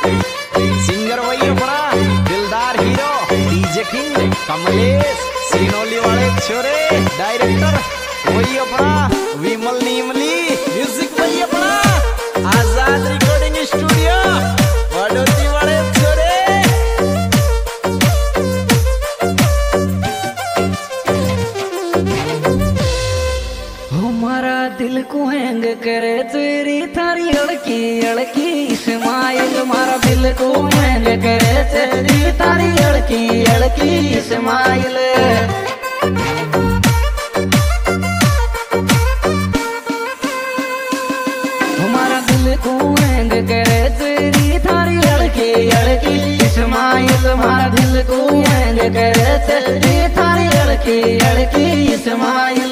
Singer वही अपना दिलदार hero DJ king Kamlesh Sinoli वाले छोरे। डायरेक्टर वही अपना विमल नीमली। म्यूजिक वही अपना आजाद रिकॉर्डिंग स्टूडियो बड़ोती वाले छोरे। हमारा दिल को हैंग करे तेरी थारी अड़की अड़की इस्माइल। हमारा दिल को हैंग करे तेरी थारी अड़की अड़की इस्माइल। हमारा दिल को हैंग करे तेरी थारी अड़की अड़की इस्माइल। हमारा दिल को हैंग करे तेरी थारी अड़की अड़की इस्माइल।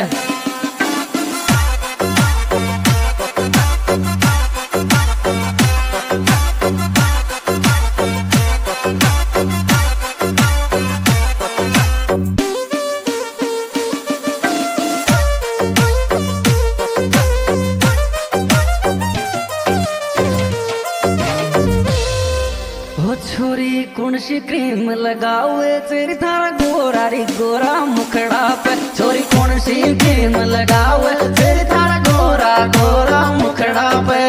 छोरी कौन सी क्रीम लगावे तेरी थारा गोरा री गोरा मुखड़ा पे। छोरी कौन सी क्रीम लगावे तेरी थारा गोरा गोरा मुखड़ा पे।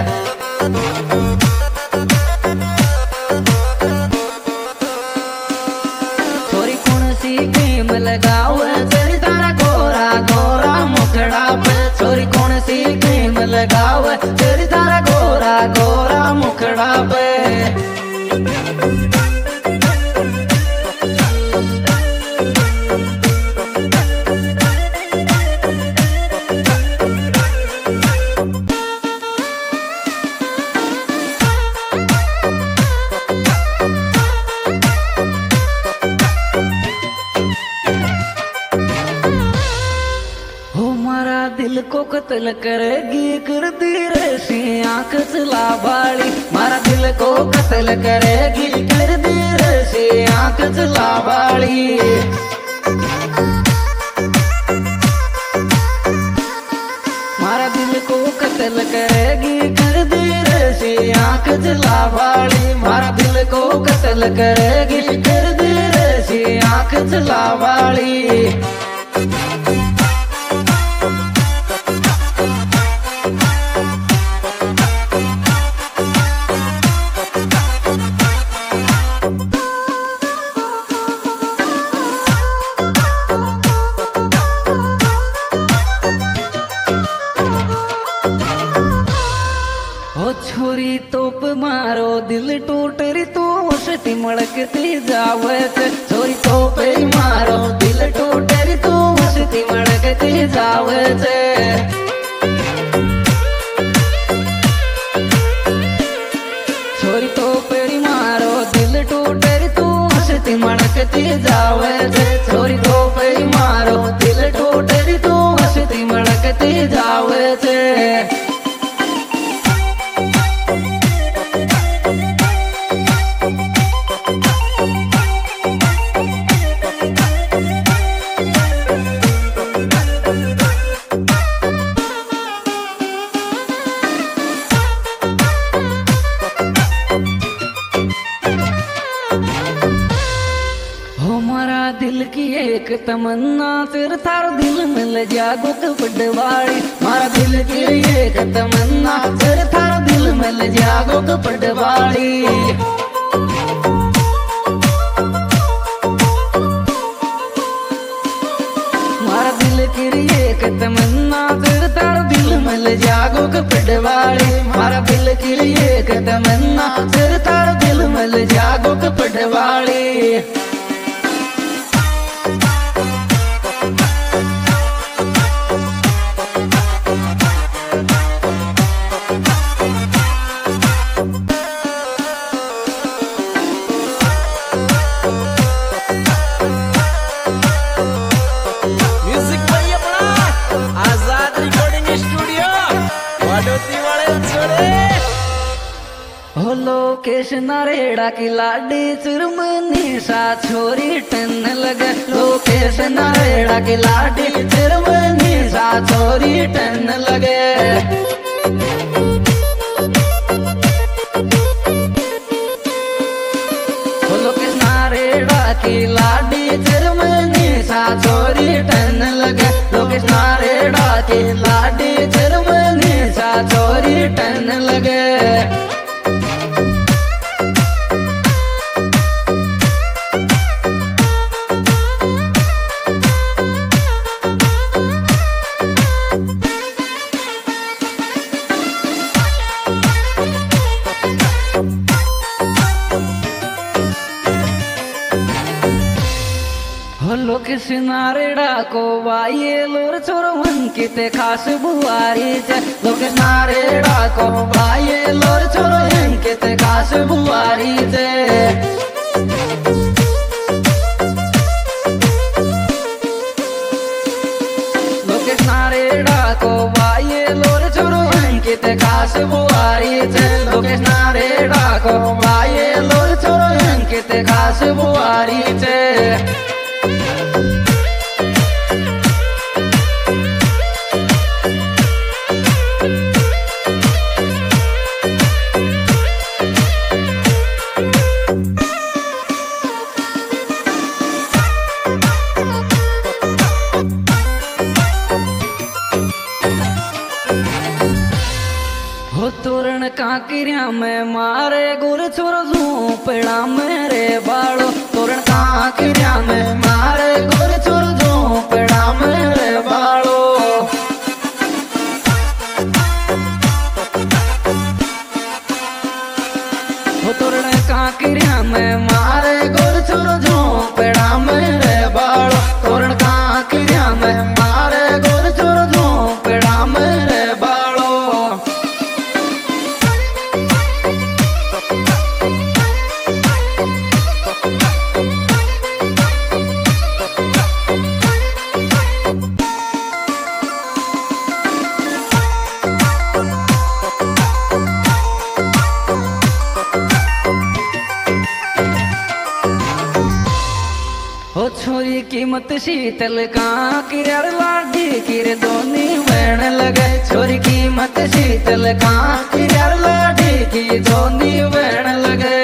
छोरी कौन सी क्रीम लगावे तेरी थारा गोरा गोरा मुखड़ा पे। छोरी कौन सी क्रीम लगावे तेरी थारा गोरा गोरा मुखड़ा पे। दिल को कत्ल करेगी कर दी रेसी आंख चला बाली। मारा दिल को कत्ल करेगी कर दी रेसी आंख चला बाली। मारा दिल को कत्ल करेगी कर दी रेसी आंख चला बाली। मारा दिल को कत्ल करेगी कर दी रेसी आंख चला बाली। छोरी तोप मारो दिल टूट री तू उसती मड़कती जावे। छोरी तोप मारो दिल टूट री तू उसती मड़कती जावे। छोरी तोप मारो दिल टूट री तू उसती मड़कती जावे। छोरी तोप मारो दिल टूट री तू उसती मड़कती जावे। हमारा दिल की एक तमन्ना फिर थार दिल मिल जागो कपड़वाड़ी। मारा दिल की एक तमन्ना फिर थार दिल मिल जागो कपड़वाड़ी। मारा दिल की एक तमन्ना फिर थार दिल मिल जागो कपड़वाड़ी। मारा दिल की एक तमन्ना फिर थार दिल मिल जागो कपड़वाड़ी। लोकेश नरेड़ा की लाडी चिरमनी सा छोरी टन लगे। लोकेश नरेड़ा की लाडी चिरमनी सा छोरी टन लगे। टन लगे। लोक सिनारेड़ा को बाये लोर छोरो मन किते खास बुआरी चे। लोक सिनारेड़ा को बाये लोर छोरो मन किते खास बुआरी चे। लोक सिनारेड़ा को बाये लोर छोरो मन किते खास बुआरी चे। लोक सिनारेड़ा को बाये लोर छोरो मन किते खास बुआरी चे। तोरण कांकरिया में मारे गुर छोरो झूपड़ा मेरे बाड़ो। तोरण कांकरिया में मारे गुर छोरो झूपड़ा मेरे बाड़ो। तोरण कांकरिया में मारे गुर छोरो झूपड़ा मेरे बाड़ो। तोरण कांकरिया में मारे गुर छोरो झूपड़ा मेरे बाड़ो। छोरी कीमत शीतल का किरर लाडी किर दोनी बहन लगे। छोरी कीमत शीतल का किरर लाडी की दोनी बहन लगे।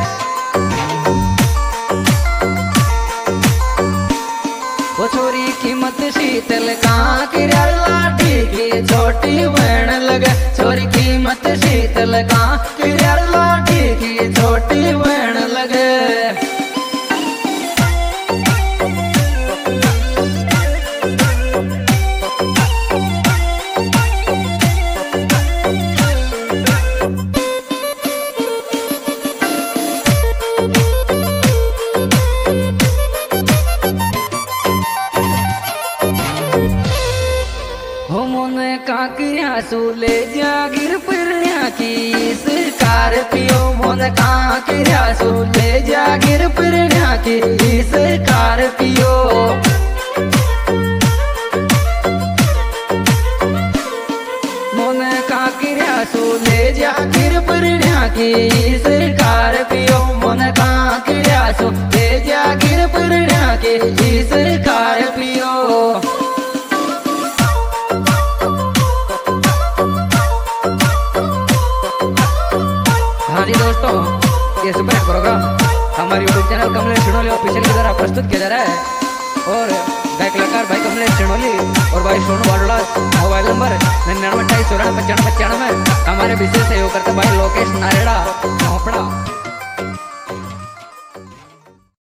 वो छोरी कीमत शीतल का किरर लाडी की छोटी बहन लगे। छोरी कीमत शीतल का किरर लाडी की छोटी बहन लगे। कांकरिया सूले जागिर पिरनिया की सरकार पियो। मोन कांकरिया सूले जागिर पिरनिया की सरकार पियो। मोन कांकरिया सूले जागिर पिरनिया की सरकार पियो। मोन कांकरिया सूले जागिर पिरनिया की सरकार पियो। दोस्तों ये सुपर प्रोग्राम हमारे YouTube channel Kamlesh Sinoli official के द्वारा प्रस्तुत किया जा रहा है। और गायक कलाकार भाई कमलेश सिनोली और भाई सोनू वाडला। Mobile number 99 28 94 95 95। हमारे विशेष सहयोग करते भाई लोकेश नारेड़ा।